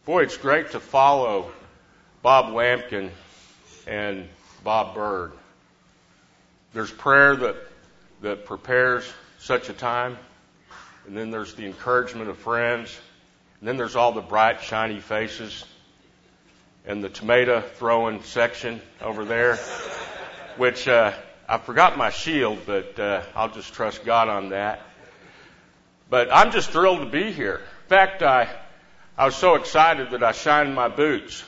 Boy, it's great to follow Bob Lampkin and Bob Bird. There's prayer that prepares such a time, and then there's the encouragement of friends, and then there's all the bright, shiny faces, and the tomato throwing section over there, which I forgot my shield, but I'll just trust God on that. But I'm just thrilled to be here. In fact, I was so excited that I shined my boots.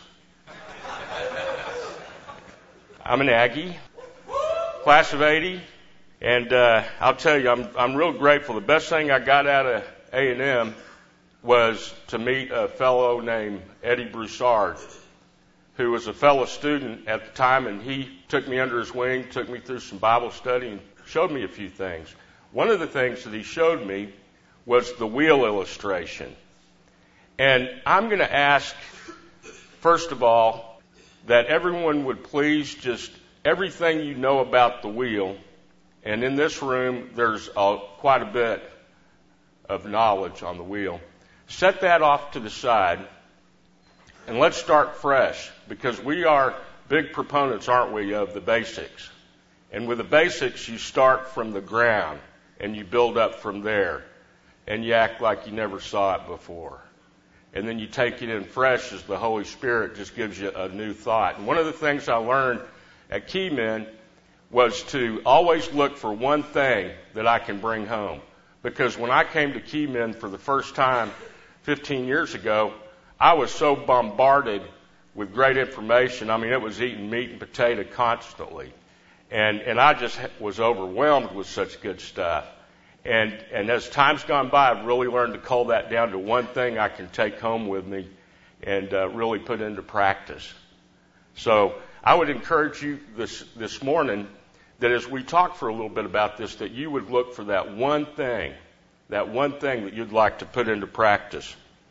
I'm an Aggie, class of 80, and I'll tell you, I'm real grateful. The best thing I got out of A&M was to meet a fellow named Eddie Broussard, who was a fellow student at the time, and he took me under his wing, took me through some Bible study, and showed me a few things. One of the things that he showed me was the wheel illustration. And I'm going to ask, first of all, that everyone would please just everything you know about the wheel, and in this room there's quite a bit of knowledge on the wheel. Set that off to the side, and let's start fresh, because we are big proponents, aren't we, of the basics. And with the basics, you start from the ground, and you build up from there, and you act like you never saw it before. And then you take it in fresh as the Holy Spirit just gives you a new thought. And one of the things I learned at Keymen was to always look for one thing that I can bring home. Because when I came to Keymen for the first time 15 years ago, I was so bombarded with great information. I mean, it was eating meat and potato constantly. And I just was overwhelmed with such good stuff. And as time's gone by, I've really learned to cull that down to one thing I can take home with me and really put into practice. So I would encourage you this morning that as we talk for a little bit about this, that you would look for that one thing that you'd like to put into practice.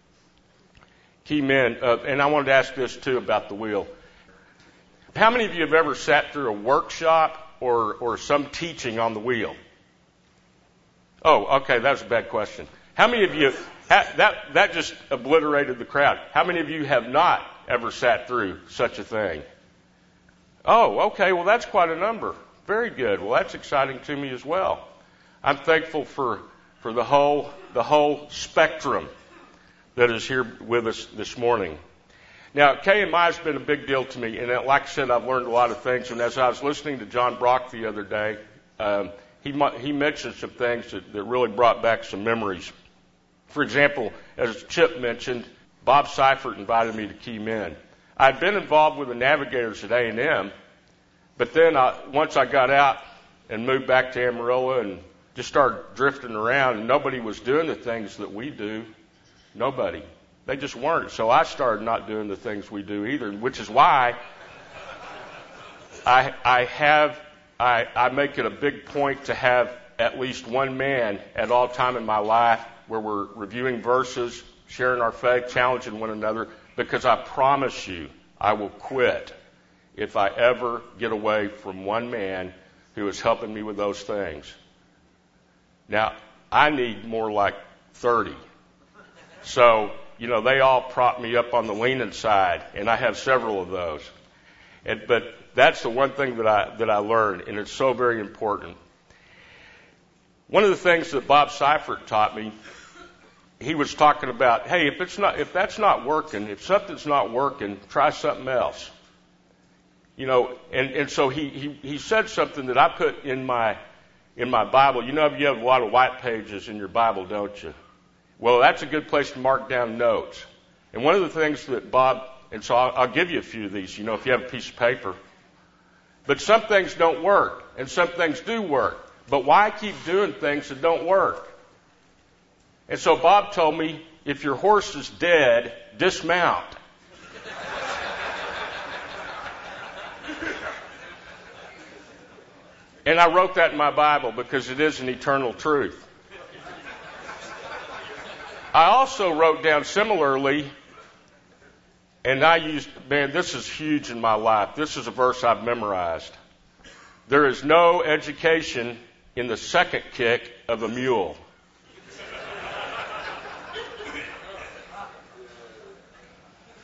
Key men, and I wanted to ask this too about the wheel. How many of you have ever sat through a workshop or some teaching on the wheel? Oh, okay, that was a bad question. How many of you, that just obliterated the crowd. How many of you have not ever sat through such a thing? Oh, okay, well that's quite a number. Very good. Well, that's exciting to me as well. I'm thankful for the whole spectrum that is here with us this morning. Now, KMI has been a big deal to me, and like I said, I've learned a lot of things. And as I was listening to John Brock the other day, he mentioned some things that really brought back some memories. For example, as Chip mentioned, Bob Seifert invited me to Keymen. I'd been involved with the Navigators at A&M, but then once I got out and moved back to Amarillo and just started drifting around, and nobody was doing the things that we do. Nobody. They just weren't. So I started not doing the things we do either, which is why I make it a big point to have at least one man at all time in my life where we're reviewing verses, sharing our faith, challenging one another, because I promise you I will quit if I ever get away from one man who is helping me with those things. Now, I need more like 30. So, they all prop me up on the leaning side, and I have several of those. But that's the one thing that I learned, and it's so very important. One of the things that Bob Seifert taught me, he was talking about, hey, if that's not working, if something's not working, try something else. And so he said something that I put in my Bible. You have a lot of white pages in your Bible, don't you? Well, that's a good place to mark down notes. And one of the things that Bob, and so I'll give you a few of these, if you have a piece of paper. But some things don't work, and some things do work. But why keep doing things that don't work? And so Bob told me, if your horse is dead, dismount. And I wrote that in my Bible because it is an eternal truth. I also wrote down similarly, and this is huge in my life. This is a verse I've memorized. There is no education in the second kick of a mule.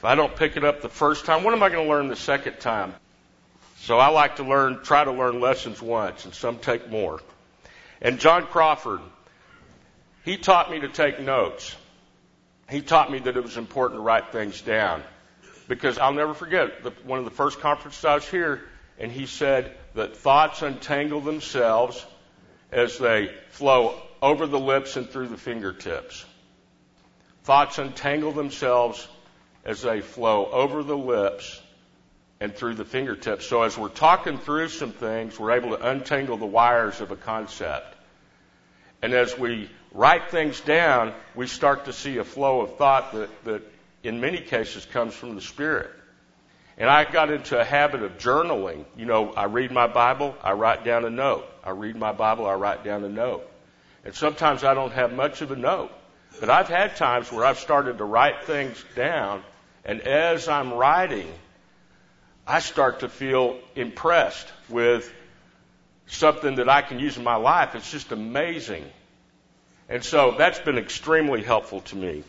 If I don't pick it up the first time, what am I going to learn the second time? So I like to try to learn lessons once, and some take more. And John Crawford, he taught me to take notes. He taught me that it was important to write things down. Because I'll never forget, one of the first conferences I was here, and he said that thoughts untangle themselves as they flow over the lips and through the fingertips. Thoughts untangle themselves as they flow over the lips and through the fingertips. So as we're talking through some things, we're able to untangle the wires of a concept. And as we write things down, we start to see a flow of thought that in many cases comes from the Spirit. And I got into a habit of journaling. You know, I read my Bible, I write down a note. I read my Bible, I write down a note. And sometimes I don't have much of a note. But I've had times where I've started to write things down, and as I'm writing, I start to feel impressed with something that I can use in my life. It's just amazing. And so that's been extremely helpful to me.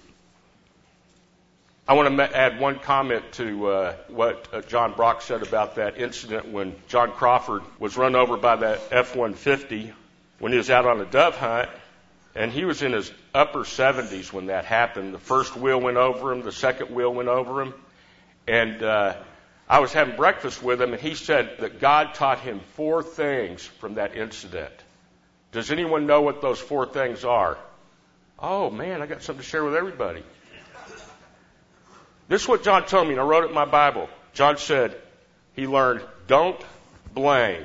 I want to add one comment to what John Brock said about that incident when John Crawford was run over by that F-150 when he was out on a dove hunt. And he was in his upper 70s when that happened. The first wheel went over him. The second wheel went over him. And I was having breakfast with him, and he said that God taught him 4 things from that incident. Does anyone know what those 4 things are? Oh, man, I got something to share with everybody. This is what John told me, and I wrote it in my Bible. John said he learned, don't blame.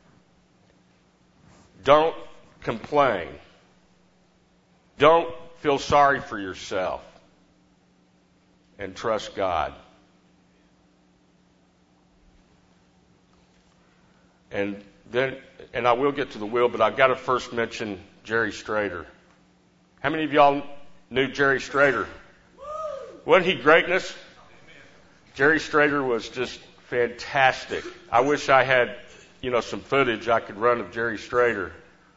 Don't complain. Don't feel sorry for yourself. And trust God. And I will get to the will, but I've got to first mention Jerry Strader. How many of y'all knew Jerry Strader? Wasn't he greatness? Jerry Strader was just fantastic. I wish I had, some footage I could run of Jerry Strader.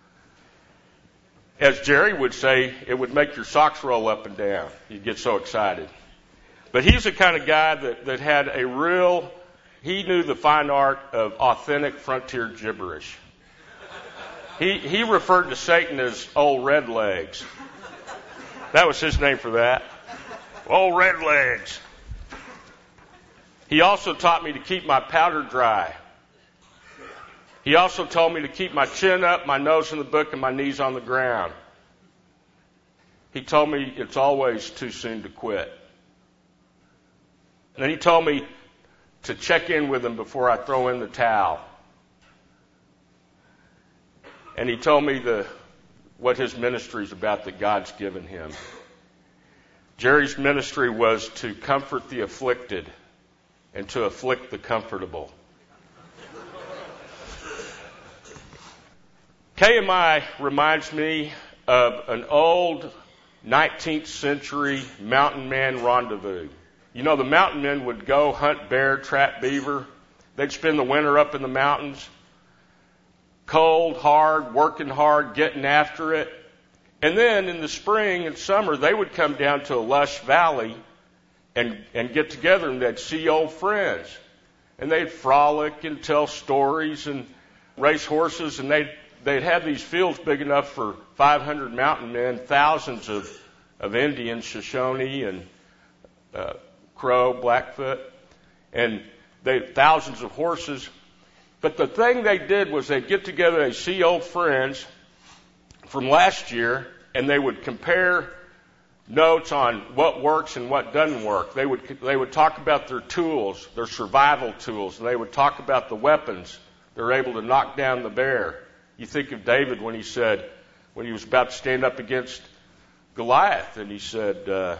As Jerry would say, it would make your socks roll up and down. You'd get so excited. But he's the kind of guy that had he knew the fine art of authentic frontier gibberish. He referred to Satan as old red legs. That was his name for that. Old red legs. He also taught me to keep my powder dry. He also told me to keep my chin up, my nose in the book, and my knees on the ground. He told me it's always too soon to quit. And then he told me to check in with him before I throw in the towel. And he told me what his ministry is about that God's given him. Jerry's ministry was to comfort the afflicted and to afflict the comfortable. KMI reminds me of an old 19th century mountain man rendezvous. You know, the mountain men would go hunt bear, trap beaver. They'd spend the winter up in the mountains, cold, hard, working hard, getting after it. And then in the spring and summer, they would come down to a lush valley and get together, and they'd see old friends. And they'd frolic and tell stories and race horses, and they'd have these fields big enough for 500 mountain men, thousands of Indians, Shoshone and Crow, Blackfoot, and thousands of horses. But the thing they did was they'd get together, they'd see old friends from last year, and they would compare notes on what works and what doesn't work. They would talk about their tools, their survival tools, and they would talk about the weapons they're able to knock down the bear. You think of David when he was about to stand up against Goliath, and he said, the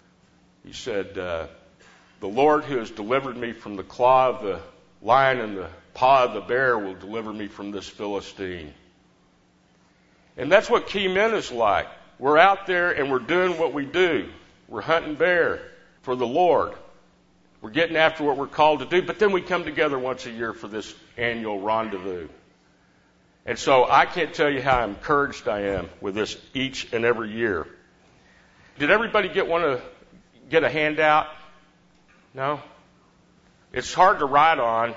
Lord who has delivered me from the claw of the lion and the paw of the bear will deliver me from this Philistine. And that's what key men is like. We're out there and we're doing what we do. We're hunting bear for the Lord. We're getting after what we're called to do, but then we come together once a year for this annual rendezvous. And so I can't tell you how encouraged I am with this each and every year. Did everybody get a handout? No? It's hard to ride on.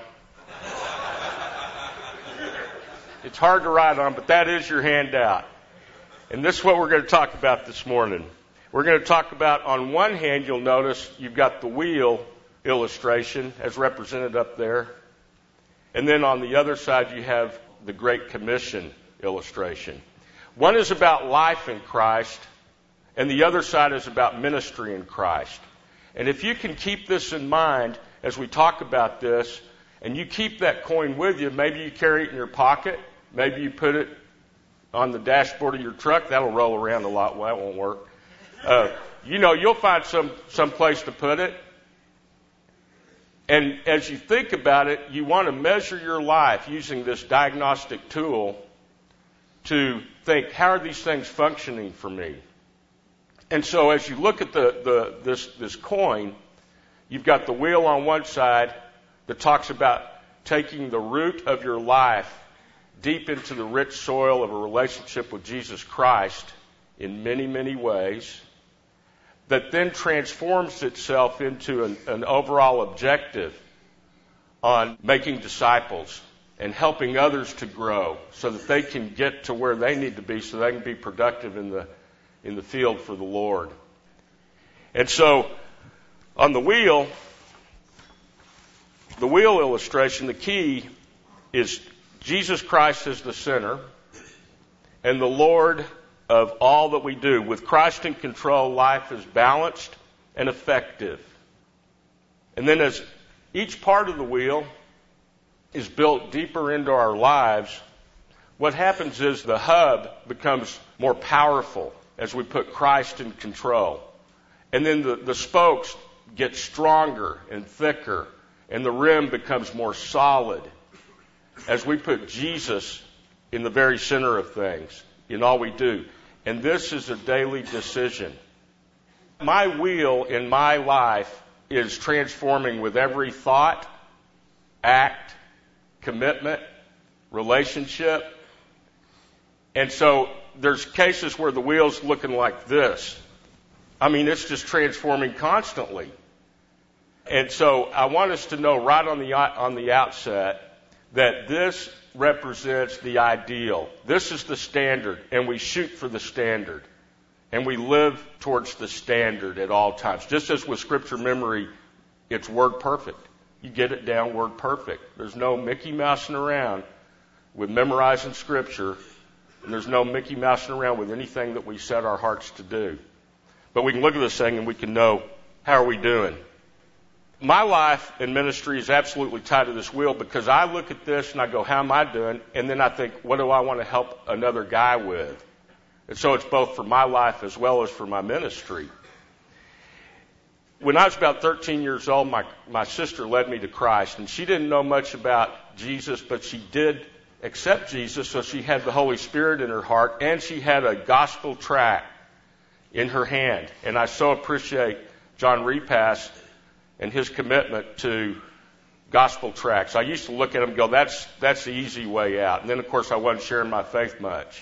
It's hard to ride on, but that is your handout. And this is what we're going to talk about this morning. We're going to talk about, on one hand, you'll notice you've got the wheel illustration as represented up there. And then on the other side, you have the Great Commission illustration. One is about life in Christ, and the other side is about ministry in Christ. And if you can keep this in mind as we talk about this, and you keep that coin with you, maybe you carry it in your pocket, maybe you put it on the dashboard of your truck. That'll roll around a lot. Well, that won't work. You'll find some place to put it. And as you think about it, you want to measure your life using this diagnostic tool to think, how are these things functioning for me? And so as you look at this coin, you've got the wheel on one side that talks about taking the root of your life deep into the rich soil of a relationship with Jesus Christ in many, many ways, that then transforms itself into an overall objective on making disciples and helping others to grow so that they can get to where they need to be so they can be productive in the field for the Lord. And so on the wheel illustration, the key is Jesus Christ as the center and the Lord of all that we do. With Christ in control, life is balanced and effective. And then as each part of the wheel is built deeper into our lives, what happens is the hub becomes more powerful as we put Christ in control. And then the spokes get stronger and thicker, and the rim becomes more solid as we put Jesus in the very center of things, in all we do. And this is a daily decision. My wheel in my life is transforming with every thought, act, commitment, relationship. And so there's cases where the wheel's looking like this. I mean, it's just transforming constantly. And so I want us to know right on the outset that this represents the ideal. This is the standard, and we shoot for the standard. And we live towards the standard at all times. Just as with scripture memory, it's word perfect. You get it down word perfect. There's no Mickey Mousing around with memorizing scripture, and there's no Mickey Mousing around with anything that we set our hearts to do. But we can look at this thing and we can know, how are we doing? My life and ministry is absolutely tied to this wheel because I look at this and I go, how am I doing? And then I think, what do I want to help another guy with? And so it's both for my life as well as for my ministry. When I was about 13 years old, my sister led me to Christ, and she didn't know much about Jesus, but she did accept Jesus, so she had the Holy Spirit in her heart, and she had a gospel tract in her hand. And I so appreciate John Repass and his commitment to gospel tracts. I used to look at him and go, that's the easy way out. And then, of course, I wasn't sharing my faith much.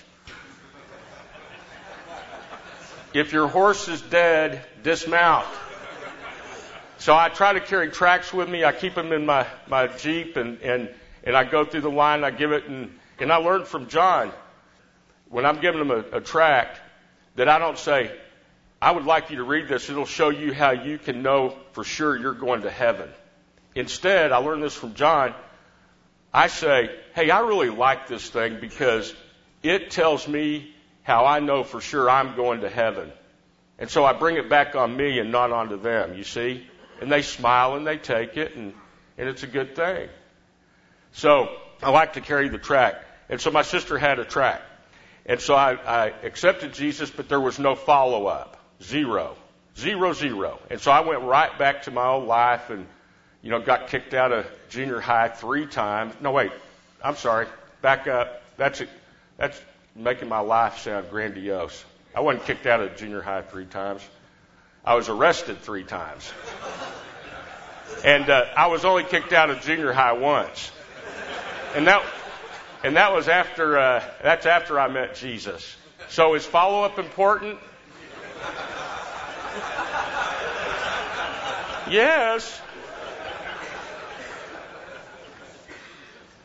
If your horse is dead, dismount. So I try to carry tracts with me. I keep them in my Jeep, and I go through the line. I give it, and I learned from John, when I'm giving them a tract, that I don't say, I would like you to read this. It'll show you how you can know for sure you're going to heaven. Instead, I learned this from John. I say, hey, I really like this thing because it tells me how I know for sure I'm going to heaven. And so I bring it back on me and not onto them, you see? And they smile and they take it, and it's a good thing. So I like to carry the tract. And so my sister had a tract. And so I accepted Jesus, but there was no follow-up. Zero. And so I went right back to my old life and, got kicked out of junior high 3 times. No, wait. I'm sorry. Back up. That's making my life sound grandiose. I wasn't kicked out of junior high 3 times. I was arrested 3 times. And I was only kicked out of junior high once. And that was that's after I met Jesus. So is follow-up important? Yes.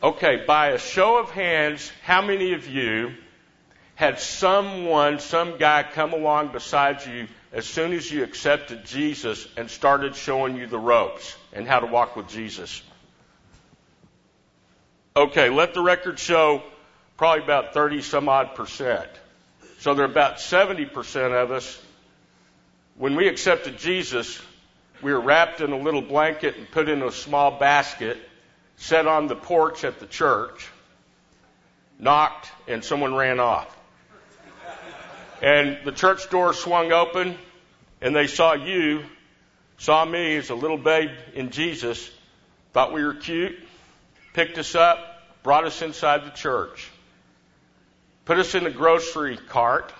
Okay, by a show of hands, how many of you had some guy come along beside you as soon as you accepted Jesus and started showing you the ropes and how to walk with Jesus? Okay, let the record show probably about 30 some odd percent. So there are about 70% of us. When we accepted Jesus, we were wrapped in a little blanket and put in a small basket, set on the porch at the church, knocked, and someone ran off. And the church door swung open, and they saw me as a little babe in Jesus, thought we were cute, picked us up, brought us inside the church, put us in a grocery cart.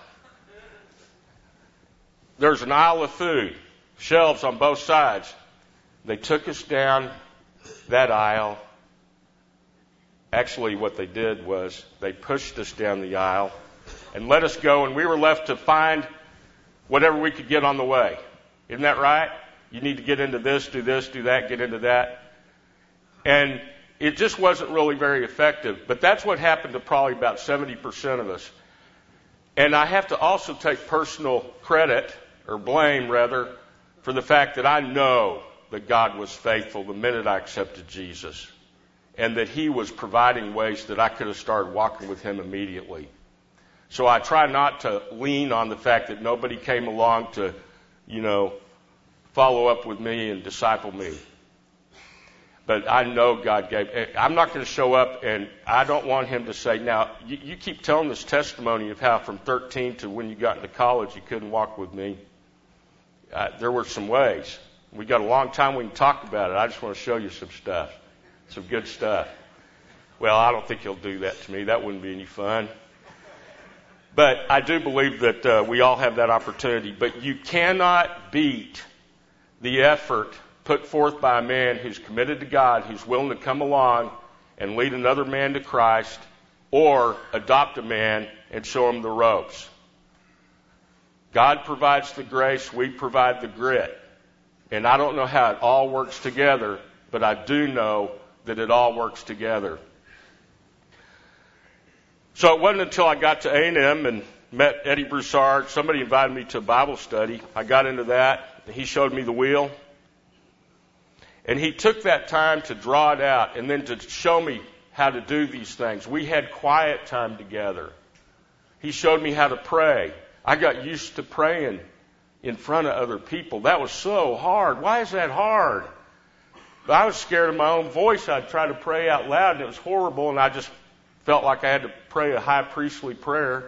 There's an aisle of food, shelves on both sides. They took us down that aisle. Actually, what they did was they pushed us down the aisle and let us go, and we were left to find whatever we could get on the way. Isn't that right? You need to get into this, do that, get into that. And it just wasn't really very effective. But that's what happened to probably about 70% of us. And I have to also take personal credit, or blame rather, for the fact that I know that God was faithful the minute I accepted Jesus, and that He was providing ways that I could have started walking with Him immediately. So I try not to lean on the fact that nobody came along to, follow up with me and disciple me. But I know God gave. I'm not going to show up, and I don't want Him to say, now, you keep telling this testimony of how from 13 to when you got into college you couldn't walk with me. There were some ways. We got a long time we can talk about it. I just want to show you some stuff, some good stuff. Well, I don't think He'll do that to me. That wouldn't be any fun. But I do believe that we all have that opportunity. But you cannot beat the effort put forth by a man who's committed to God, who's willing to come along and lead another man to Christ, or adopt a man and show him the ropes. God provides the grace, we provide the grit. And I don't know how it all works together, but I do know that it all works together. So it wasn't until I got to A&M and met Eddie Broussard. Somebody invited me to a Bible study. I got into that, and he showed me the wheel. And he took that time to draw it out and then to show me how to do these things. We had quiet time together. He showed me how to pray. I got used to praying in front of other people. That was so hard. Why is that hard? But I was scared of my own voice. I'd try to pray out loud, and it was horrible, and I just felt like I had to pray a high priestly prayer.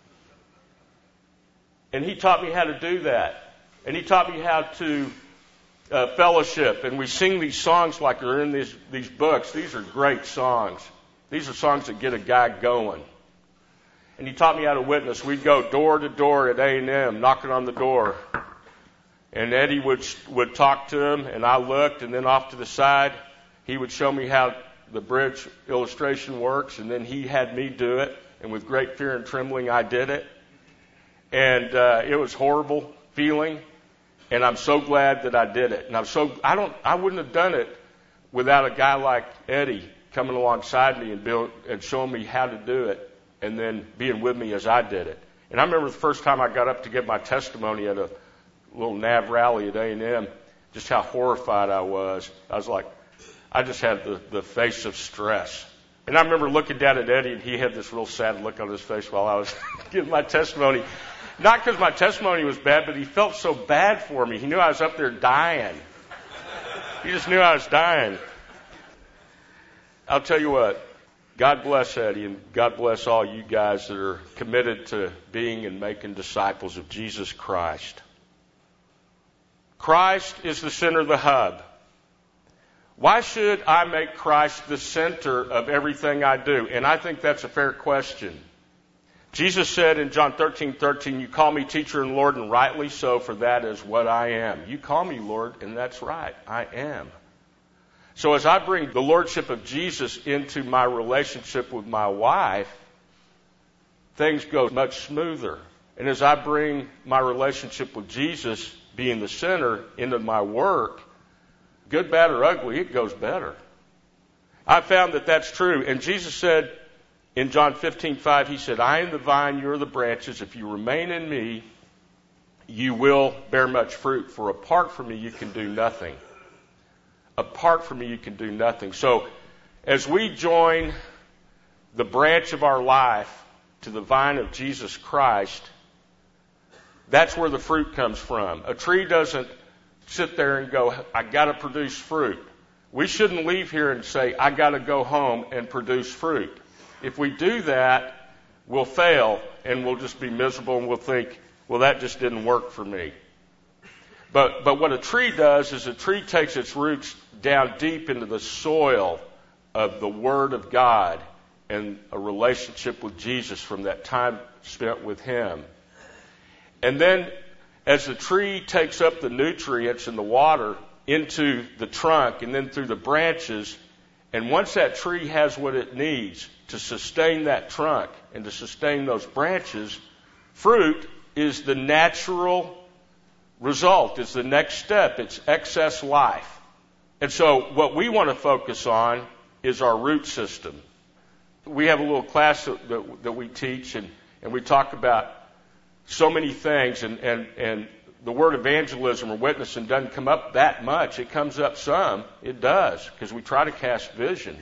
And he taught me how to do that. And he taught me how to fellowship. And we sing these songs like they're in these books. These are great songs. These are songs that get a guy going. And he taught me how to witness. We'd go door to door at A&M, knocking on the door. And Eddie would talk to him, and I looked, and then off to the side, he would show me how the bridge illustration works, and then he had me do it, and with great fear and trembling I did it. And it was horrible feeling, and I'm so glad that I did it. And I wouldn't have done it without a guy like Eddie coming alongside me and showing me how to do it, and then being with me as I did it. And I remember the first time I got up to give my testimony at a little NAV rally at A&M, just how horrified I was. I was like, I just had the face of stress. And I remember looking down at Eddie, and he had this real sad look on his face while I was giving my testimony. Not because my testimony was bad, but he felt so bad for me. He knew I was up there dying. He just knew I was dying. I'll tell you what, God bless Eddie, and God bless all you guys that are committed to being and making disciples of Jesus Christ. Christ is the center of the hub. Why should I make Christ the center of everything I do? And I think that's a fair question. Jesus said in John 13:13, you call me teacher and Lord, and rightly so, for that is what I am. You call me Lord, and that's right, I am. So as I bring the Lordship of Jesus into my relationship with my wife, things go much smoother. And as I bring my relationship with Jesus, being the center, into my work, good, bad, or ugly, it goes better. I found that that's true. And Jesus said in John 15:5, he said, I am the vine, you are the branches. If you remain in me, you will bear much fruit. For apart from me, you can do nothing. Apart from me, you can do nothing. So as we join the branch of our life to the vine of Jesus Christ, that's where the fruit comes from. A tree doesn't sit there and go, I got to produce fruit. We shouldn't leave here and say, I got to go home and produce fruit. If we do that, we'll fail and we'll just be miserable and we'll think, well, that just didn't work for me. But what a tree does is a tree takes its roots down deep into the soil of the Word of God and a relationship with Jesus from that time spent with Him. And then as the tree takes up the nutrients and the water into the trunk and then through the branches, and once that tree has what it needs to sustain that trunk and to sustain those branches, fruit is the natural result, is the next step. It's excess life. And so what we want to focus on is our root system. We have a little class that we teach, and we talk about so many things, and the word evangelism or witnessing doesn't come up that much. It comes up some. It does, because we try to cast vision.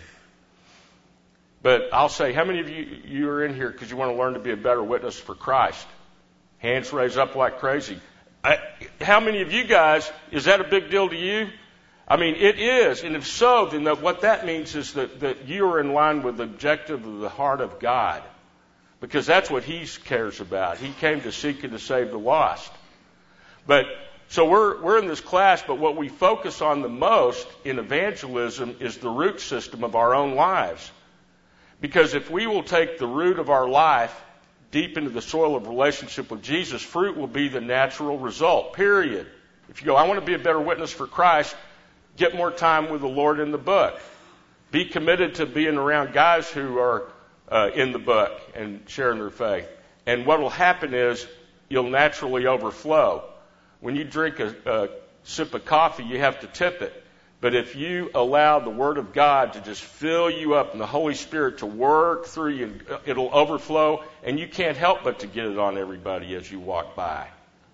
But I'll say, how many of you are in here because you want to learn to be a better witness for Christ? Hands raised up like crazy. How many of you guys, is that a big deal to you? I mean, it is. And if so, then what that means is that you are in line with the objective of the heart of God. Because that's what He cares about. He came to seek and to save the lost. But so we're in this class, but what we focus on the most in evangelism is the root system of our own lives. Because if we will take the root of our life deep into the soil of relationship with Jesus, fruit will be the natural result, period. If you go, I want to be a better witness for Christ, get more time with the Lord in the book. Be committed to being around guys who are in the book and sharing their faith. And what will happen is you'll naturally overflow. When you drink a sip of coffee, you have to tip it. But if you allow the Word of God to just fill you up and the Holy Spirit to work through you, it'll overflow, and you can't help but to get it on everybody as you walk by.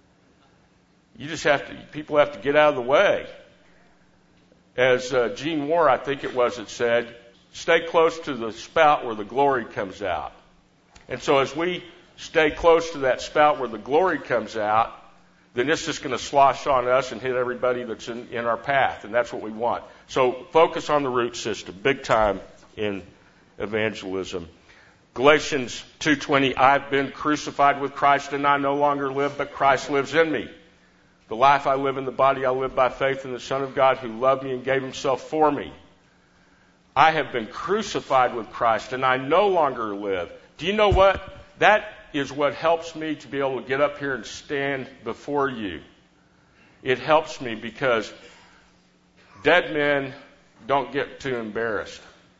You just people have to get out of the way. As Gene Moore, I think it was, it said, stay close to the spout where the glory comes out. And so as we stay close to that spout where the glory comes out, then it's just going to slosh on us and hit everybody that's in our path. And that's what we want. So focus on the root system, big time in evangelism. Galatians 2:20, I've been crucified with Christ, and I no longer live, but Christ lives in me. The life I live in the body, I live by faith in the Son of God who loved me and gave Himself for me. I have been crucified with Christ, and I no longer live. Do you know what? That is what helps me to be able to get up here and stand before you. It helps me because dead men don't get too embarrassed.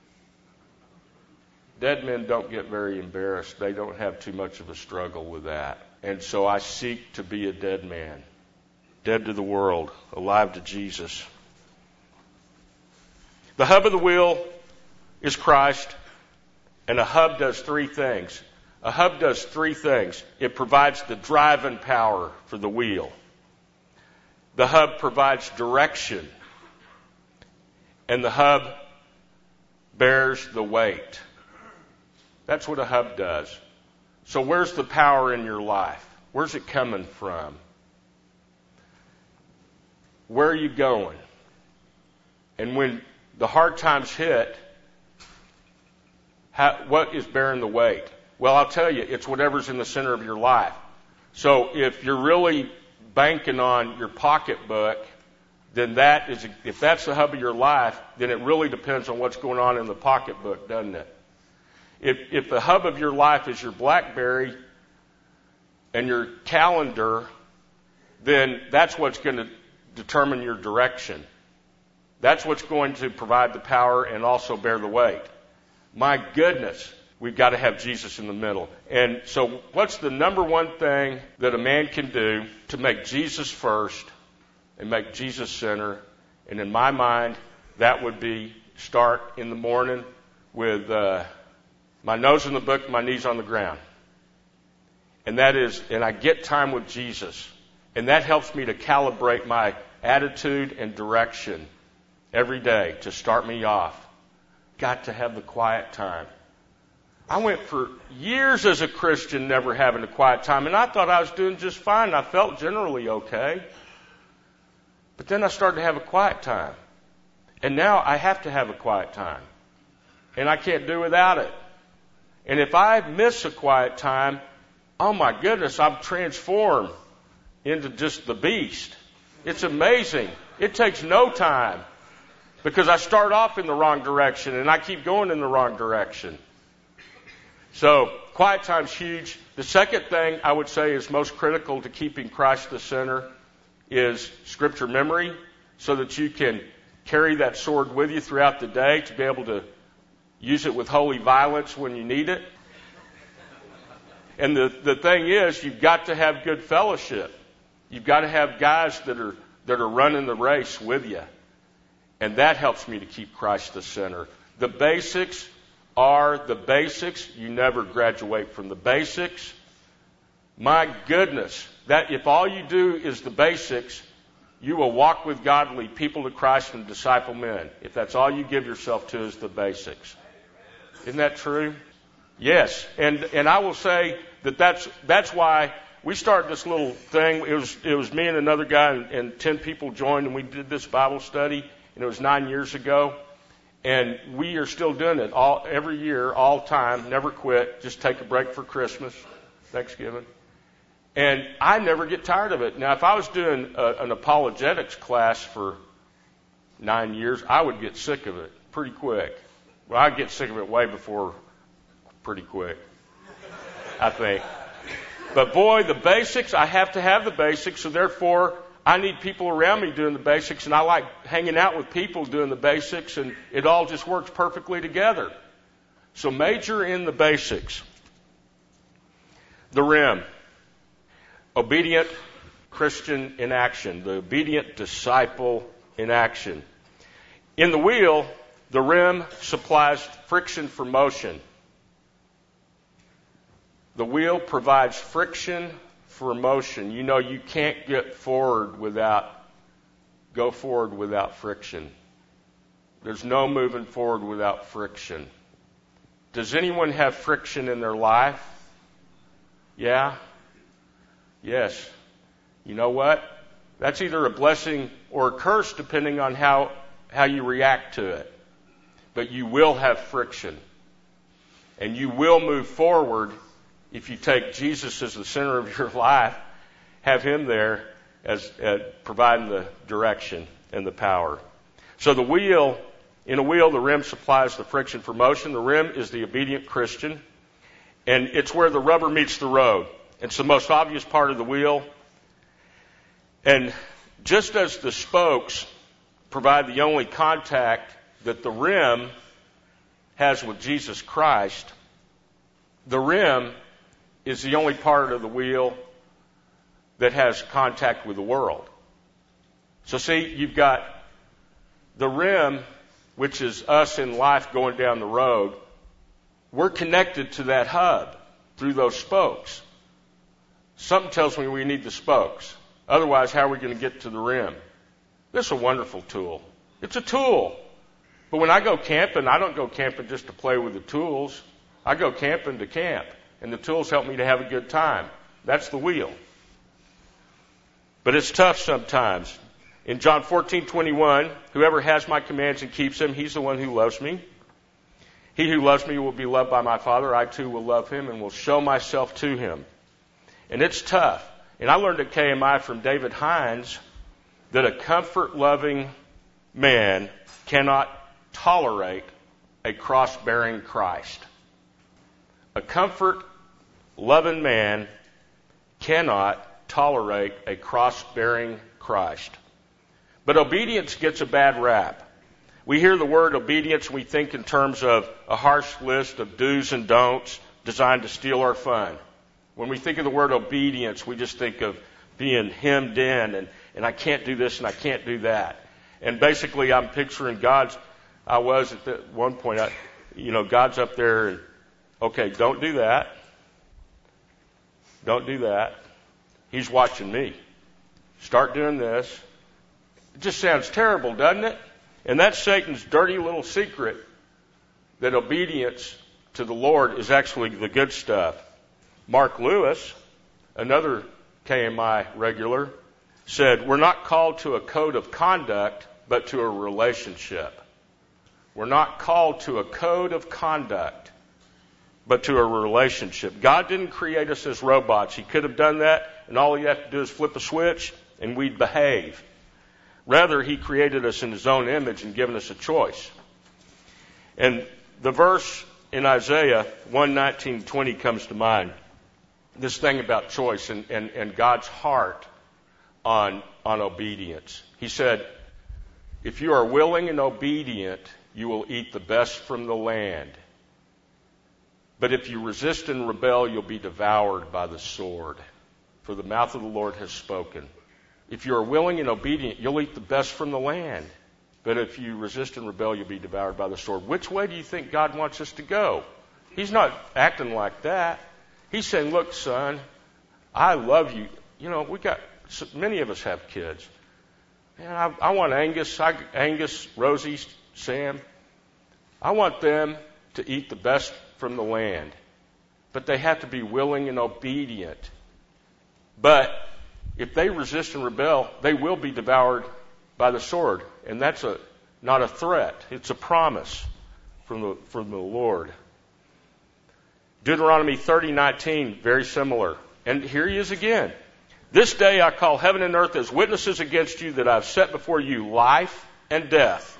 Dead men don't get very embarrassed. They don't have too much of a struggle with that. And so I seek to be a dead man. Dead to the world, alive to Jesus. The hub of the wheel is Christ, and a hub does three things. A hub does three things. It provides the driving power for the wheel. The hub provides direction. And the hub bears the weight. That's what a hub does. So where's the power in your life? Where's it coming from? Where are you going? And when the hard times hit, what is bearing the weight? Well, I'll tell you, it's whatever's in the center of your life. So if you're really banking on your pocketbook, then if that's the hub of your life, then it really depends on what's going on in the pocketbook, doesn't it? If the hub of your life is your BlackBerry and your calendar, then that's what's going to determine your direction. That's what's going to provide the power and also bear the weight. My goodness, we've got to have Jesus in the middle. And so what's the number one thing that a man can do to make Jesus first and make Jesus center? And in my mind, that would be start in the morning with my nose in the book, my knees on the ground. And I get time with Jesus. And that helps me to calibrate my attitude and direction every day to start me off. Got to have the quiet time. I went for years as a Christian never having a quiet time, and I thought I was doing just fine. I felt generally okay. But then I started to have a quiet time. And now I have to have a quiet time. And I can't do without it. And if I miss a quiet time, oh my goodness, I'm transformed into just the beast. It's amazing. It takes no time because I start off in the wrong direction and I keep going in the wrong direction. So quiet time's huge. The second thing I would say is most critical to keeping Christ the center is scripture memory, so that you can carry that sword with you throughout the day to be able to use it with holy violence when you need it. And the thing is, you've got to have good fellowship. You've got to have guys that are running the race with you. And that helps me to keep Christ the center. The basics are the basics. You never graduate from the basics. My goodness, that if all you do is the basics, you will walk with godly people to Christ and disciple men. If that's all you give yourself to is the basics. Isn't that true? Yes. And I will say that's why we started this little thing. It was me and another guy, and 10 people joined, and we did this Bible study, and it was 9 years ago. And we are still doing it every year, all time, never quit. Just take a break for Christmas, Thanksgiving. And I never get tired of it. Now, if I was doing an apologetics class for 9 years, I would get sick of it pretty quick. Well, I'd get sick of it way before pretty quick, I think. But boy, the basics, I have to have the basics, so therefore I need people around me doing the basics, and I like hanging out with people doing the basics, and it all just works perfectly together. So major in the basics. The rim. Obedient Christian in action. The obedient disciple in action. In the wheel, the rim supplies friction for motion. The wheel provides friction for motion. You know, you can't go forward without friction. There's no moving forward without friction. Does anyone have friction in their life? Yeah? Yes. You know what? That's either a blessing or a curse depending on how you react to it. But you will have friction. And you will move forward if you take Jesus as the center of your life, have Him there as providing the direction and the power. So in a wheel, the rim supplies the friction for motion. The rim is the obedient Christian. And it's where the rubber meets the road. It's the most obvious part of the wheel. And just as the spokes provide the only contact that the rim has with Jesus Christ, the rim is the only part of the wheel that has contact with the world. So see, you've got the rim, which is us in life going down the road. We're connected to that hub through those spokes. Something tells me we need the spokes. Otherwise, how are we going to get to the rim? This is a wonderful tool. It's a tool. But when I go camping, I don't go camping just to play with the tools. I go camping to camp. And the tools help me to have a good time. That's the wheel. But it's tough sometimes. In John 14:21, whoever has my commands and keeps them, he's the one who loves me. He who loves me will be loved by my Father. I too will love him and will show myself to him. And it's tough. And I learned at KMI from David Hines that a comfort-loving man cannot tolerate a cross-bearing Christ. A comfort-loving man cannot tolerate a cross-bearing Christ. But obedience gets a bad rap. We hear the word obedience and we think in terms of a harsh list of do's and don'ts designed to steal our fun. When we think of the word obedience, we just think of being hemmed in and I can't do this and I can't do that. And basically I'm picturing God's I was at one point. God's up there and, okay, don't do that. Don't do that. He's watching me. Start doing this. It just sounds terrible, doesn't it? And that's Satan's dirty little secret, that obedience to the Lord is actually the good stuff. Mark Lewis, another KMI regular, said, we're not called to a code of conduct, but to a relationship. We're not called to a code of conduct, but to a relationship. God didn't create us as robots. He could have done that, and all you have to do is flip a switch, and we'd behave. Rather, He created us in His own image and given us a choice. And the verse in Isaiah 1:19-20 comes to mind. This thing about choice and God's heart on obedience. He said, if you are willing and obedient, you will eat the best from the land. But if you resist and rebel, you'll be devoured by the sword. For the mouth of the Lord has spoken. If you are willing and obedient, you'll eat the best from the land. But if you resist and rebel, you'll be devoured by the sword. Which way do you think God wants us to go? He's not acting like that. He's saying, look, son, I love you. Many of us have kids. Man, I want Angus, Rosie, Sam. I want them to eat the best from the land. But they have to be willing and obedient. But if they resist and rebel, they will be devoured by the sword. And that's not a threat. It's a promise from the Lord. Deuteronomy 30:19, very similar. And here he is again. This day I call heaven and earth as witnesses against you that I've set before you life and death,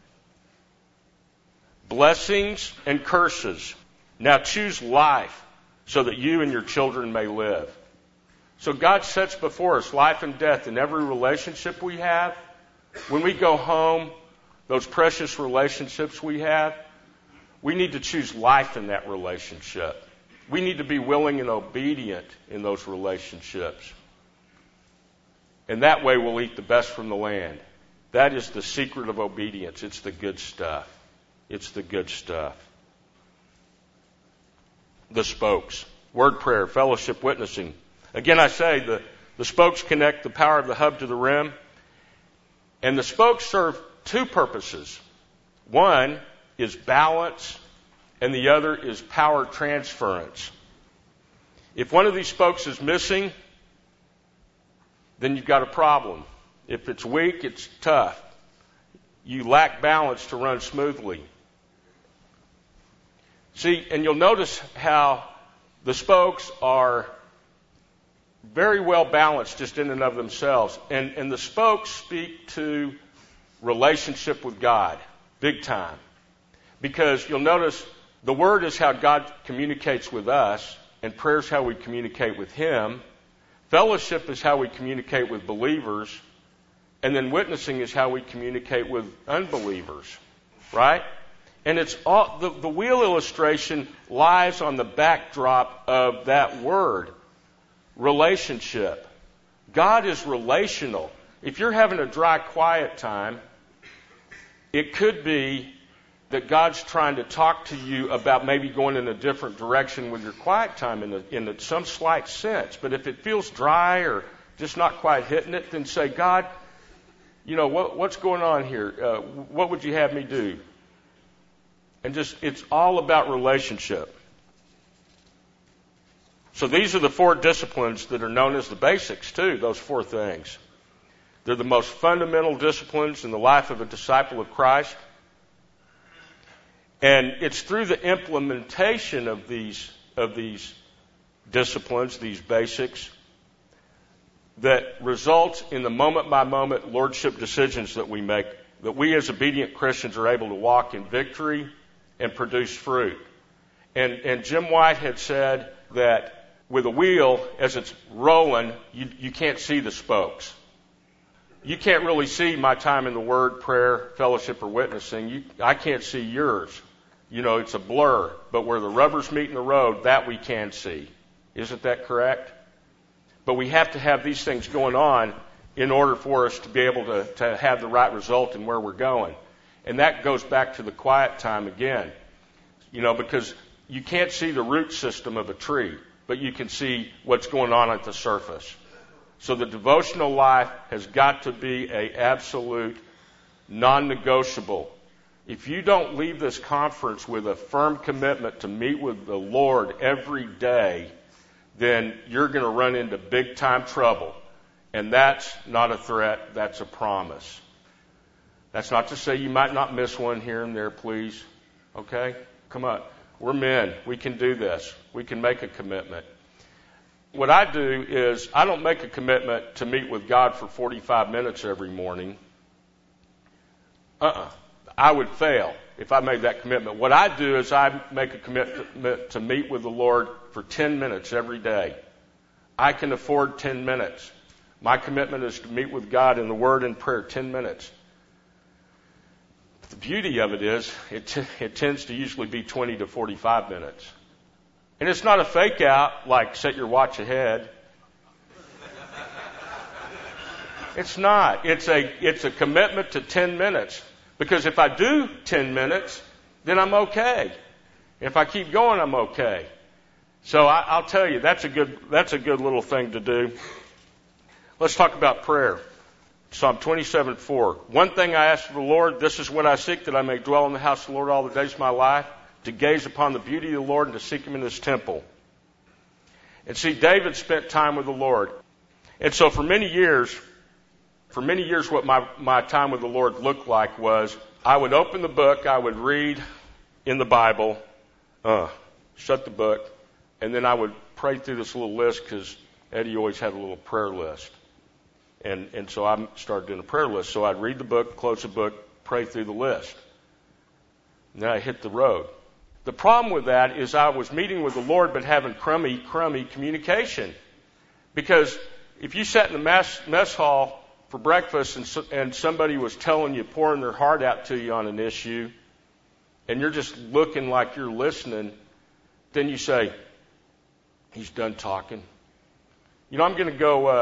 blessings and curses. Now choose life so that you and your children may live. So God sets before us life and death in every relationship we have. When we go home, those precious relationships we have, we need to choose life in that relationship. We need to be willing and obedient in those relationships. And that way we'll eat the best from the land. That is the secret of obedience. It's the good stuff. It's the good stuff. The spokes. Word prayer, fellowship, witnessing. Again, I say the spokes connect the power of the hub to the rim. And the spokes serve two purposes. One is balance, and the other is power transference. If one of these spokes is missing, then you've got a problem. If it's weak, it's tough. You lack balance to run smoothly. See, and you'll notice how the spokes are very well balanced just in and of themselves. And the spokes speak to relationship with God, big time. Because you'll notice the Word is how God communicates with us, and prayer is how we communicate with Him. Fellowship is how we communicate with believers, and then witnessing is how we communicate with unbelievers, right? And it's all the wheel illustration lies on the backdrop of that word, relationship. God is relational. If you're having a dry, quiet time, it could be that God's trying to talk to you about maybe going in a different direction with your quiet time in some slight sense. But if it feels dry or just not quite hitting it, then say, God, what's going on here? What would you have me do? And it's all about relationship. So these are the four disciplines that are known as the basics too, those four things. They're the most fundamental disciplines in the life of a disciple of Christ. And it's through the implementation of these disciplines, these basics, that results in the moment-by-moment lordship decisions that we make, that we as obedient Christians are able to walk in victory and produce fruit. And Jim White had said that with a wheel, as it's rolling, you can't see the spokes. You can't really see my time in the Word, prayer, fellowship, or witnessing. I can't see yours. It's a blur. But where the rubber's meeting the road, that we can see. Isn't that correct? But we have to have these things going on in order for us to be able to have the right result in where we're going. And that goes back to the quiet time again. Because you can't see the root system of a tree, but you can see what's going on at the surface. So the devotional life has got to be an absolute non-negotiable. If you don't leave this conference with a firm commitment to meet with the Lord every day, then you're going to run into big time trouble. And that's not a threat, that's a promise. That's not to say you might not miss one here and there, please. Okay? Come on. We're men. We can do this. We can make a commitment. What I do is I don't make a commitment to meet with God for 45 minutes every morning. I would fail if I made that commitment. What I do is I make a commitment to meet with the Lord for 10 minutes every day. I can afford 10 minutes. My commitment is to meet with God in the Word and prayer 10 minutes. But the beauty of it is it tends to usually be 20 to 45 minutes. And it's not a fake out like set your watch ahead. It's not. It's a commitment to 10 minutes. Because if I do 10 minutes, then I'm okay. If I keep going, I'm okay. So I'll tell you, that's a good little thing to do. Let's talk about prayer. Psalm 27:4. One thing I ask of the Lord, this is what I seek, that I may dwell in the house of the Lord all the days of my life, to gaze upon the beauty of the Lord and to seek Him in His temple. And see, David spent time with the Lord. And so for many years, what my time with the Lord looked like was I would open the book, I would read in the Bible, shut the book, and then I would pray through this little list because Eddie always had a little prayer list. And so I started doing a prayer list. So I'd read the book, close the book, pray through the list. And then I hit the road. The problem with that is I was meeting with the Lord but having crummy communication. Because if you sat in the mess hall for breakfast and somebody was telling you, pouring their heart out to you on an issue, and you're just looking like you're listening, then you say, he's done talking. I'm going to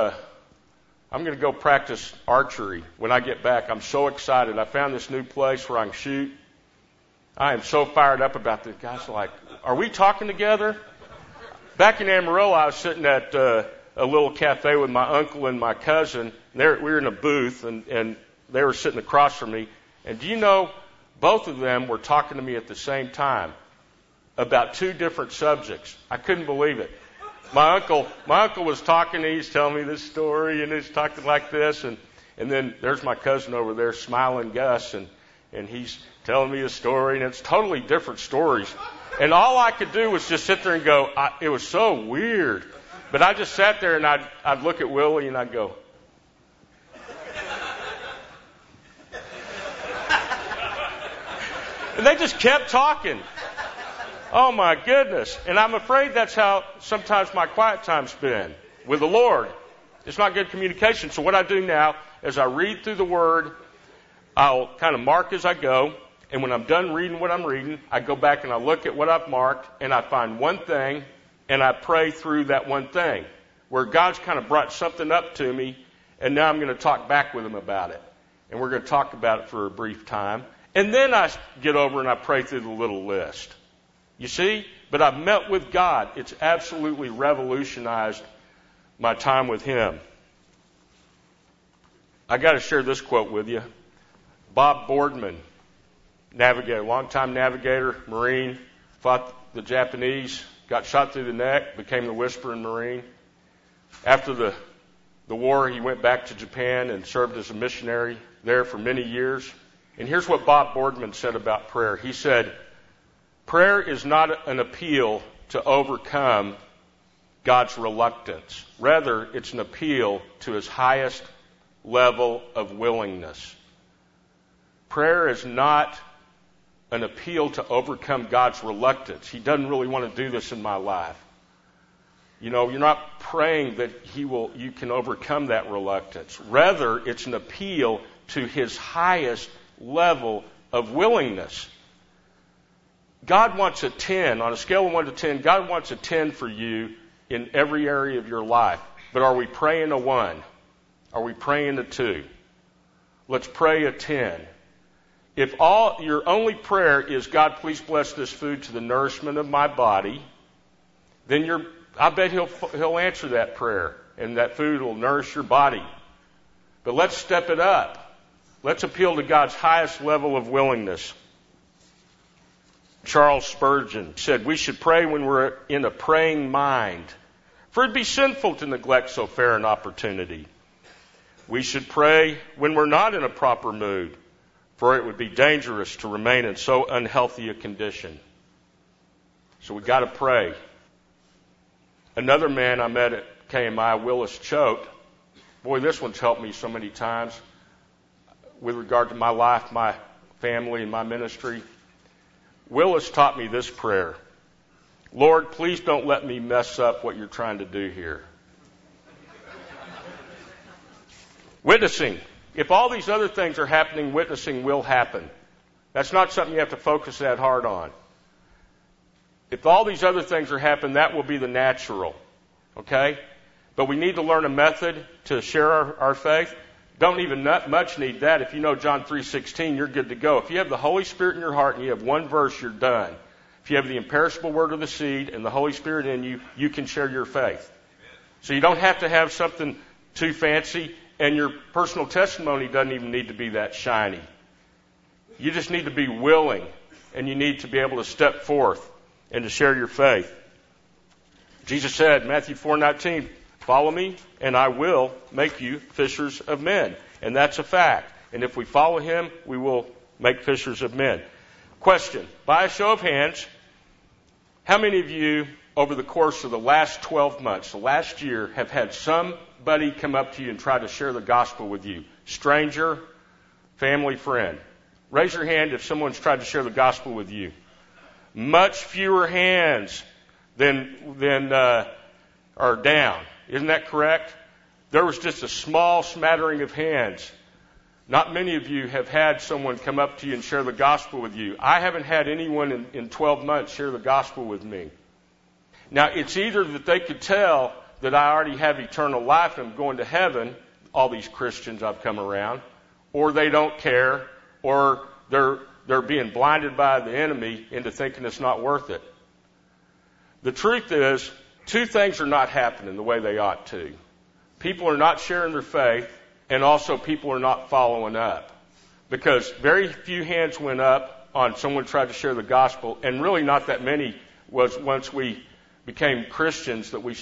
go practice archery when I get back. I'm so excited. I found this new place where I can shoot. I am so fired up about this. Guys are like, are we talking together? Back in Amarillo, I was sitting at a little cafe with my uncle and my cousin. We were in a booth, and they were sitting across from me. And do you know, both of them were talking to me at the same time about two different subjects. I couldn't believe it. My uncle was talking, and he's telling me this story, and he's talking like this, and then there's my cousin over there, Smiling Gus, and he's telling me a story, and it's totally different stories. And all I could do was just sit there and go, it was so weird. But I just sat there, and I'd look at Willie, and I'd go, and they just kept talking. Oh, my goodness. And I'm afraid that's how sometimes my quiet time's been with the Lord. It's not good communication. So what I do now is I read through the Word. I'll kind of mark as I go. And when I'm done reading what I'm reading, I go back and I look at what I've marked, and I find one thing, and I pray through that one thing, where God's kind of brought something up to me, and now I'm going to talk back with Him about it. And we're going to talk about it for a brief time. And then I get over and I pray through the little list. You see? But I've met with God. It's absolutely revolutionized my time with Him. I got to share this quote with you. Bob Boardman, navigator, longtime navigator, Marine, fought the Japanese, got shot through the neck, became the Whispering Marine. After the war, he went back to Japan and served as a missionary there for many years. And here's what Bob Boardman said about prayer. He said, prayer is not an appeal to overcome God's reluctance. Rather, it's an appeal to His highest level of willingness. Prayer is not an appeal to overcome God's reluctance. He doesn't really want to do this in my life. You're not praying that you can overcome that reluctance. Rather, it's an appeal to His highest level of willingness. God wants a 10. On a scale of 1 to 10, God wants a 10 for you in every area of your life. But are we praying a 1? Are we praying a 2? Let's pray a 10. If all your only prayer is, God, please bless this food to the nourishment of my body, then I bet he'll answer that prayer, and that food will nourish your body. But let's step it up. Let's appeal to God's highest level of willingness. Charles Spurgeon said, we should pray when we're in a praying mind, for it'd be sinful to neglect so fair an opportunity. We should pray when we're not in a proper mood, for it would be dangerous to remain in so unhealthy a condition. So we got to pray. Another man I met at KMI, Willis Choate, boy, this one's helped me so many times with regard to my life, my family, and my ministry. Willis taught me this prayer. Lord, please don't let me mess up what you're trying to do here. Witnessing. If all these other things are happening, witnessing will happen. That's not something you have to focus that hard on. If all these other things are happening, that will be the natural. Okay? But we need to learn a method to share our faith. Don't even much need that. If you know John 3:16, you're good to go. If you have the Holy Spirit in your heart and you have one verse, you're done. If you have the imperishable word of the seed and the Holy Spirit in you, you can share your faith. So you don't have to have something too fancy, and your personal testimony doesn't even need to be that shiny. You just need to be willing, and you need to be able to step forth and to share your faith. Jesus said, Matthew 4:19, follow me, and I will make you fishers of men. And that's a fact. And if we follow him, we will make fishers of men. Question, by a show of hands, how many of you over the course of the last 12 months, the last year, have had somebody come up to you and try to share the gospel with you? Stranger, family, friend. Raise your hand if someone's tried to share the gospel with you. Much fewer hands than are down. Isn't that correct? There was just a small smattering of hands. Not many of you have had someone come up to you and share the gospel with you. I haven't had anyone in 12 months share the gospel with me. Now, it's either that they could tell that I already have eternal life and I'm going to heaven, all these Christians I've come around, or they don't care, or they're being blinded by the enemy into thinking it's not worth it. The truth is, two things are not happening the way they ought to. People are not sharing their faith, and also people are not following up. Because very few hands went up on someone tried to share the gospel, and really not that many was once we became Christians that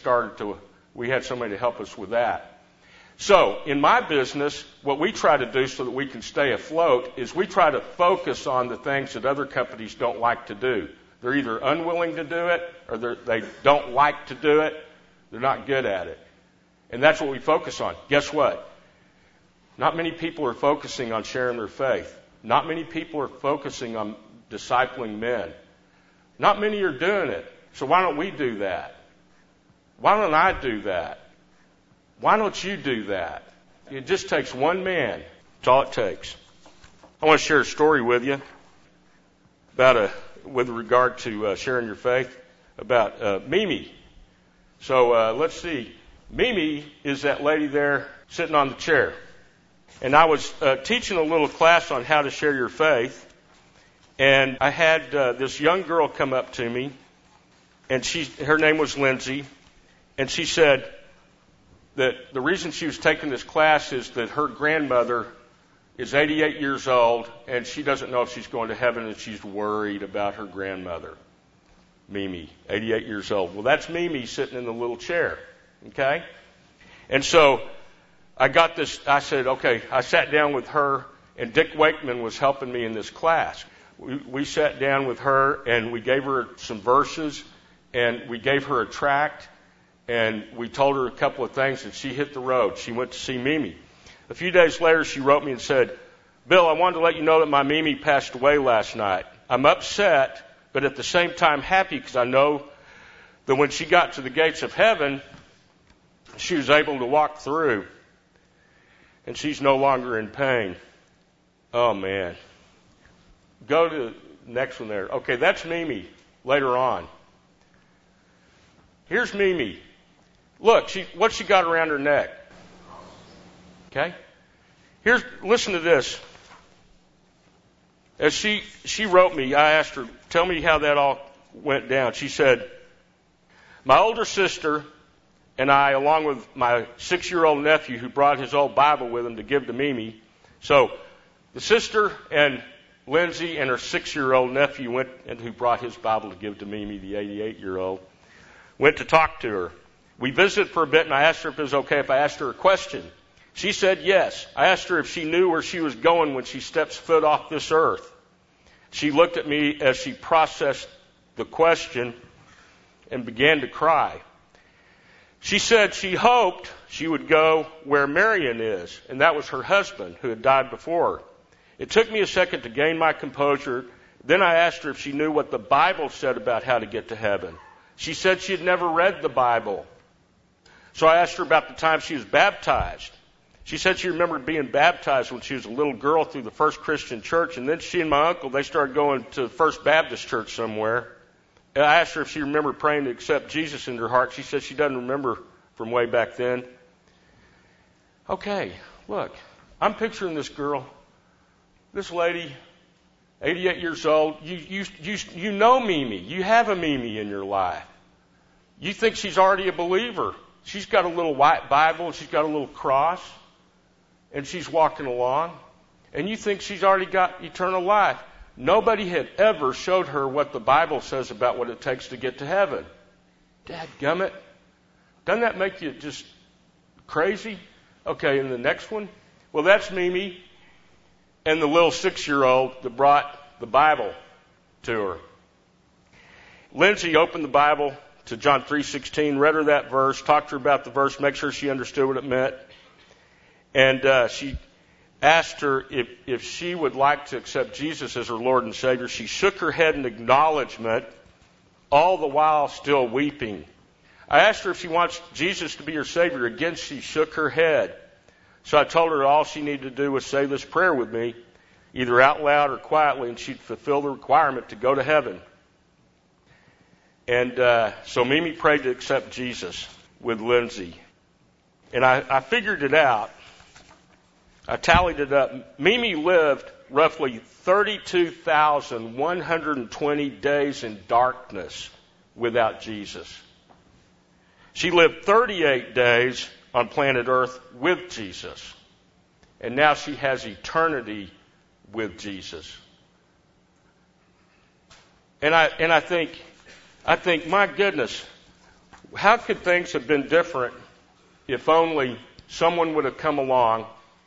we had somebody to help us with that. So, in my business, what we try to do so that we can stay afloat is we try to focus on the things that other companies don't like to do. They're either unwilling to do it, or they don't like to do it. They're not good at it. And that's what we focus on. Guess what? Not many people are focusing on sharing their faith. Not many people are focusing on discipling men. Not many are doing it. So why don't we do that? Why don't I do that? Why don't you do that? It just takes one man. That's all it takes. I want to share a story with you with regard to sharing your faith about Mimi. So let's see. Mimi is that lady there sitting on the chair. And I was teaching a little class on how to share your faith. And I had this young girl come up to me. And her name was Lindsay. And she said that the reason she was taking this class is that her grandmother is 88 years old, and she doesn't know if she's going to heaven, and she's worried about her grandmother. Mimi, 88 years old. Well, that's Mimi sitting in the little chair. Okay? And so I said, okay, I sat down with her, and Dick Wakeman was helping me in this class. We sat down with her, and we gave her some verses, and we gave her a tract, and we told her a couple of things, and she hit the road. She went to see Mimi. A few days later, she wrote me and said, Bill, I wanted to let you know that my Mimi passed away last night. I'm upset, but at the same time happy because I know that when she got to the gates of heaven, she was able to walk through, and she's no longer in pain. Oh, man. Go to the next one there. Okay, that's Mimi later on. Here's Mimi. Look, what's she got around her neck? Okay? Listen to this. as she wrote me, I asked her, tell me how that all went down. She said, my older sister and I, along with my 6-year-old nephew who brought his old Bible with him to give to Mimi. So the sister and Lindsay and her 6-year-old nephew went, and who brought his Bible to give to Mimi, the 88-year-old, went to talk to her. We visited for a bit, and I asked her if it was okay if I asked her a question. She said yes. I asked her if she knew where she was going when she steps foot off this earth. She looked at me as she processed the question and began to cry. She said she hoped she would go where Marion is, and that was her husband who had died before her. It took me a second to gain my composure. Then I asked her if she knew what the Bible said about how to get to heaven. She said she had never read the Bible. So I asked her about the time she was baptized. She said she remembered being baptized when she was a little girl through the First Christian Church, and then she and my uncle, they started going to the First Baptist Church somewhere. And I asked her if she remembered praying to accept Jesus into her heart. She said she doesn't remember from way back then. Okay, look, I'm picturing this girl, this lady, 88 years old. You know Mimi. You have a Mimi in your life. You think she's already a believer. She's got a little white Bible, and she's got a little cross, and she's walking along, and you think she's already got eternal life. Nobody had ever showed her what the Bible says about what it takes to get to heaven. Dadgummit. Doesn't that make you just crazy? Okay, and the next one? Well, that's Mimi and the little 6-year-old that brought the Bible to her. Lindsay opened the Bible to John 3:16, read her that verse, talked to her about the verse, make sure she understood what it meant. And she asked her if she would like to accept Jesus as her Lord and Savior. She shook her head in acknowledgement, all the while still weeping. I asked her if she wants Jesus to be her Savior. Again, she shook her head. So I told her all she needed to do was say this prayer with me, either out loud or quietly, and she'd fulfill the requirement to go to heaven. And so Mimi prayed to accept Jesus with Lindsay. And I figured it out. I tallied it up. Mimi lived roughly 32,120 days in darkness without Jesus. She lived 38 days on planet Earth with Jesus. And now she has eternity with Jesus. And I think, my goodness, how could things have been different if only someone would have come along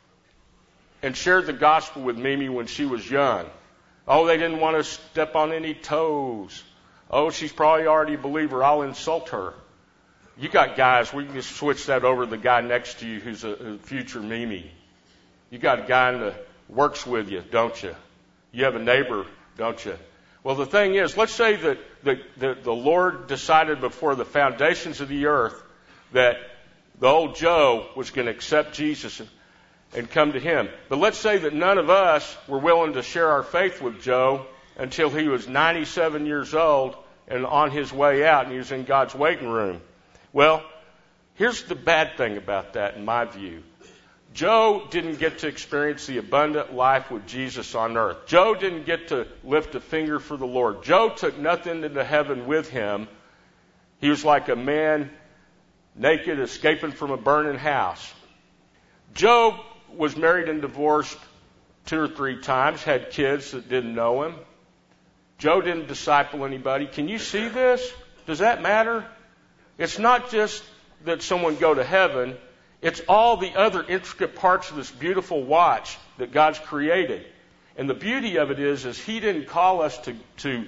and shared the gospel with Mimi when she was young? Oh, they didn't want to step on any toes. Oh, she's probably already a believer. I'll insult her. You got guys, we can just switch that over to the guy next to you who's a future Mimi. You got a guy that works with you, don't you? You have a neighbor, don't you? Well, the thing is, let's say that the Lord decided before the foundations of the earth that the old Joe was going to accept Jesus and come to him. But let's say that none of us were willing to share our faith with Joe until he was 97 years old and on his way out, and he was in God's waiting room. Well, here's the bad thing about that in my view. Joe didn't get to experience the abundant life with Jesus on earth. Joe didn't get to lift a finger for the Lord. Joe took nothing into heaven with him. He was like a man naked escaping from a burning house. Joe was married and divorced 2 or 3 times, had kids that didn't know him. Joe didn't disciple anybody. Can you see this? Does that matter? It's not just that someone go to heaven. It's all the other intricate parts of this beautiful watch that God's created. And the beauty of it is he didn't call us to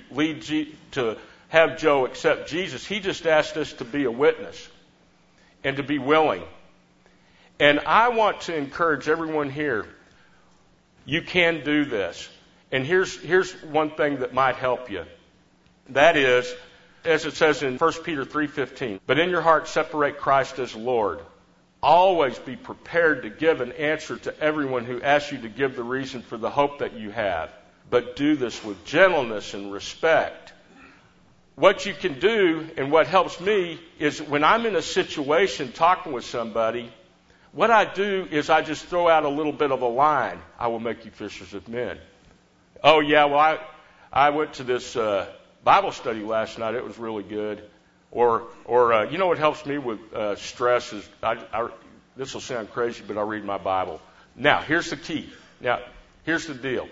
have Joe accept Jesus. He just asked us to be a witness and to be willing. And I want to encourage everyone here, you can do this. And here's one thing that might help you. That is, as it says in 1 Peter 3:15, but in your heart separate Christ as Lord. Always be prepared to give an answer to everyone who asks you to give the reason for the hope that you have. But do this with gentleness and respect. What you can do, and what helps me, is when I'm in a situation talking with somebody, what I do is I just throw out a little bit of a line. I will make you fishers of men. Oh, yeah, well, I went to this Bible study last night. It was really good. Or you know what helps me with stress is, this will sound crazy, but I read my Bible. Now, here's the key. Now, here's the deal.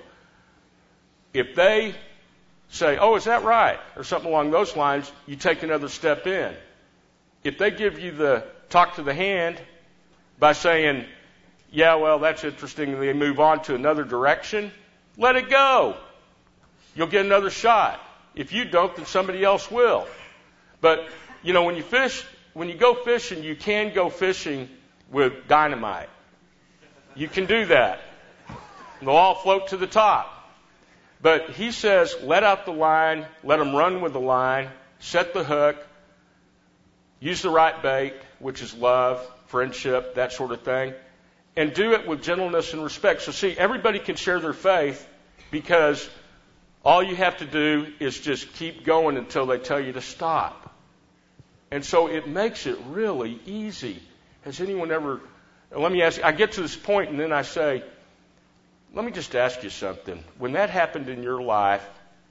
If they say, oh, is that right? Or something along those lines, you take another step in. If they give you the talk to the hand by saying, yeah, well, that's interesting, and they move on to another direction, let it go. You'll get another shot. If you don't, then somebody else will. But, you know, when you go fishing, you can go fishing with dynamite. You can do that. They'll all float to the top. But he says, let out the line, let them run with the line, set the hook, use the right bait, which is love, friendship, that sort of thing, and do it with gentleness and respect. So see, everybody can share their faith because all you have to do is just keep going until they tell you to stop. And so it makes it really easy. Has anyone ever, let me ask you, I get to this point and then I say, let me just ask you something. When that happened in your life,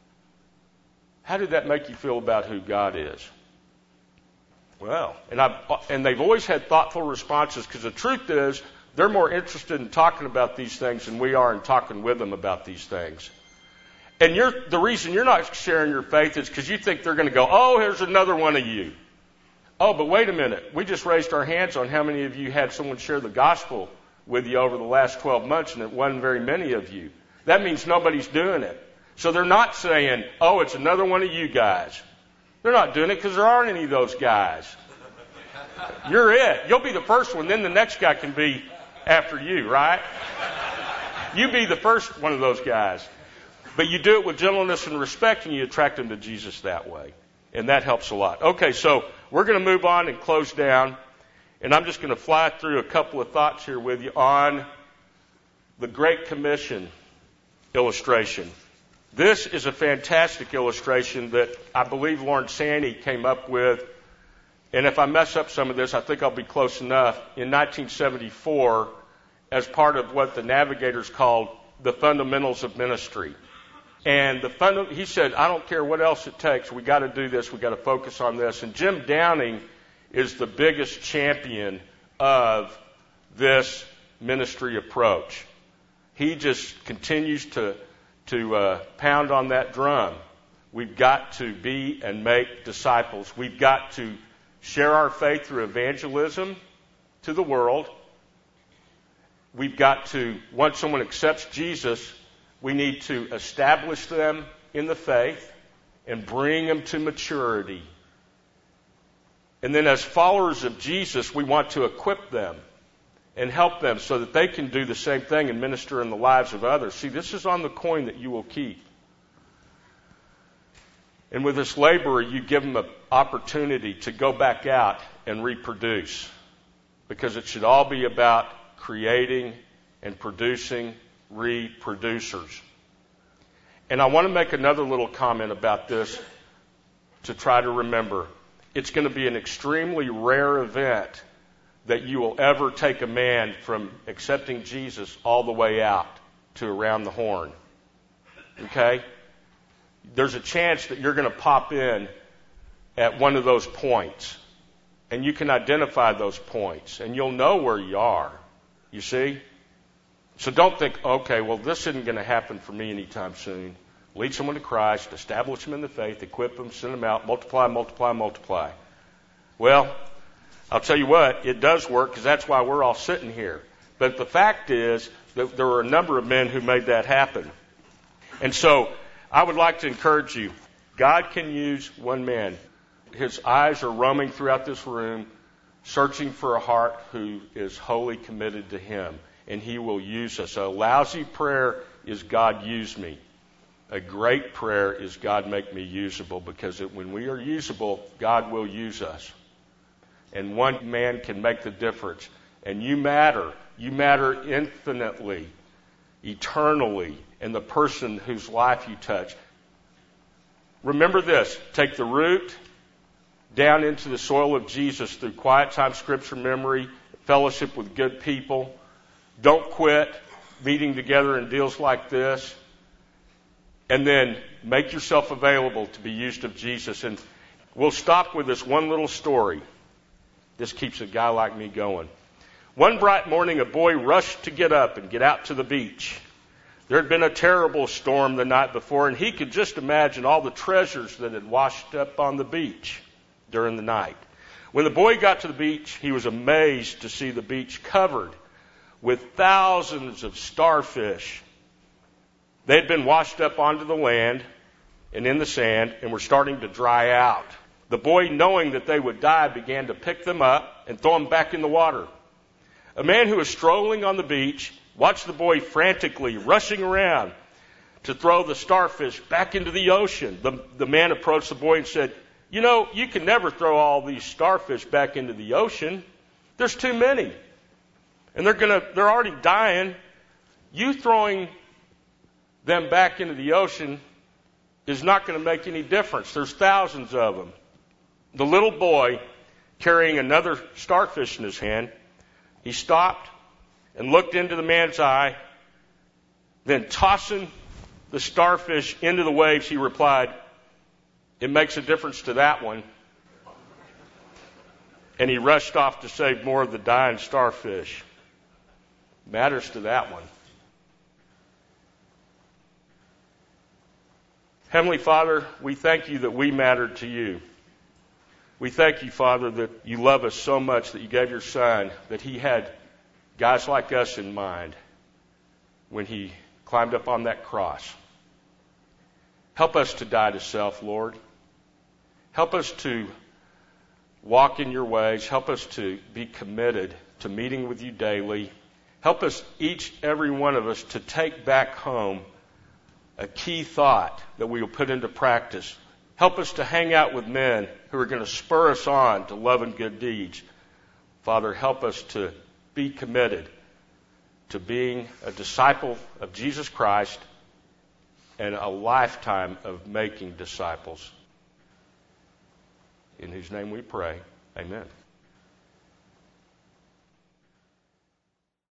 how did that make you feel about who God is? Well, and they've always had thoughtful responses because the truth is they're more interested in talking about these things than we are in talking with them about these things. And the reason you're not sharing your faith is because you think they're going to go, oh, here's another one of you. Oh, but wait a minute. We just raised our hands on how many of you had someone share the gospel with you over the last 12 months, and it wasn't very many of you. That means nobody's doing it. So they're not saying, oh, it's another one of you guys. They're not doing it because there aren't any of those guys. You're it. You'll be the first one, then the next guy can be after you, right? You be the first one of those guys. But you do it with gentleness and respect, and you attract them to Jesus that way. And that helps a lot. Okay, so we're going to move on and close down. And I'm just going to fly through a couple of thoughts here with you on the Great Commission illustration. This is a fantastic illustration that I believe Lawrence Sanney came up with. And if I mess up some of this, I think I'll be close enough. In 1974, as part of what the Navigators called the fundamentals of ministry. And he said, I don't care what else it takes. We got to do this. We got to focus on this. And Jim Downing is the biggest champion of this ministry approach. He just continues to pound on that drum. We've got to be and make disciples. We've got to share our faith through evangelism to the world. We've got to, once someone accepts Jesus, we need to establish them in the faith and bring them to maturity. And then as followers of Jesus, we want to equip them and help them so that they can do the same thing and minister in the lives of others. See, this is on the coin that you will keep. And with this laborer, you give them an opportunity to go back out and reproduce. Because it should all be about creating and producing reproducers. And I want to make another little comment about this to try to remember. It's going to be an extremely rare event that you will ever take a man from accepting Jesus all the way out to around the horn. Okay? There's a chance that you're going to pop in at one of those points. And you can identify those points. And you'll know where you are. You see? So don't think, okay, well, this isn't going to happen for me anytime soon. Lead someone to Christ, establish them in the faith, equip them, send them out, multiply, multiply, multiply. Well, I'll tell you what, it does work because that's why we're all sitting here. But the fact is that there were a number of men who made that happen. And so I would like to encourage you, God can use one man. His eyes are roaming throughout this room, searching for a heart who is wholly committed to Him. And He will use us. A lousy prayer is, God, use me. A great prayer is, God, make me usable. Because when we are usable, God will use us. And one man can make the difference. And you matter. You matter infinitely, eternally, in the person whose life you touch. Remember this. Take the root down into the soil of Jesus through quiet time, scripture memory, fellowship with good people. Don't quit meeting together in deals like this. and then make yourself available to be used of Jesus. And we'll stop with this one little story. This keeps a guy like me going. One bright morning, a boy rushed to get up and get out to the beach. There had been a terrible storm the night before, and he could just imagine all the treasures that had washed up on the beach during the night. When the boy got to the beach, he was amazed to see the beach covered with thousands of starfish. They had been washed up onto the land and in the sand and were starting to dry out. The boy, knowing that they would die, began to pick them up and throw them back in the water. A man who was strolling on the beach watched the boy frantically rushing around to throw the starfish back into the ocean. The man approached the boy and said, "You know, you can never throw all these starfish back into the ocean. There's too many. And they're already dying. You throwing them back into the ocean is not going to make any difference. There's thousands of them." The little boy, carrying another starfish in his hand, he stopped and looked into the man's eye. Then, tossing the starfish into the waves, he replied, "It makes a difference to that one." And he rushed off to save more of the dying starfish. Matters to that one. Heavenly Father, we thank you that we mattered to you. We thank you, Father, that you love us so much that you gave your Son, that he had guys like us in mind when he climbed up on that cross. Help us to die to self, Lord. Help us to walk in your ways. Help us to be committed to meeting with you daily. Help us, every one of us, to take back home a key thought that we will put into practice. Help us to hang out with men who are going to spur us on to love and good deeds. Father, help us to be committed to being a disciple of Jesus Christ and a lifetime of making disciples. In whose name we pray. Amen.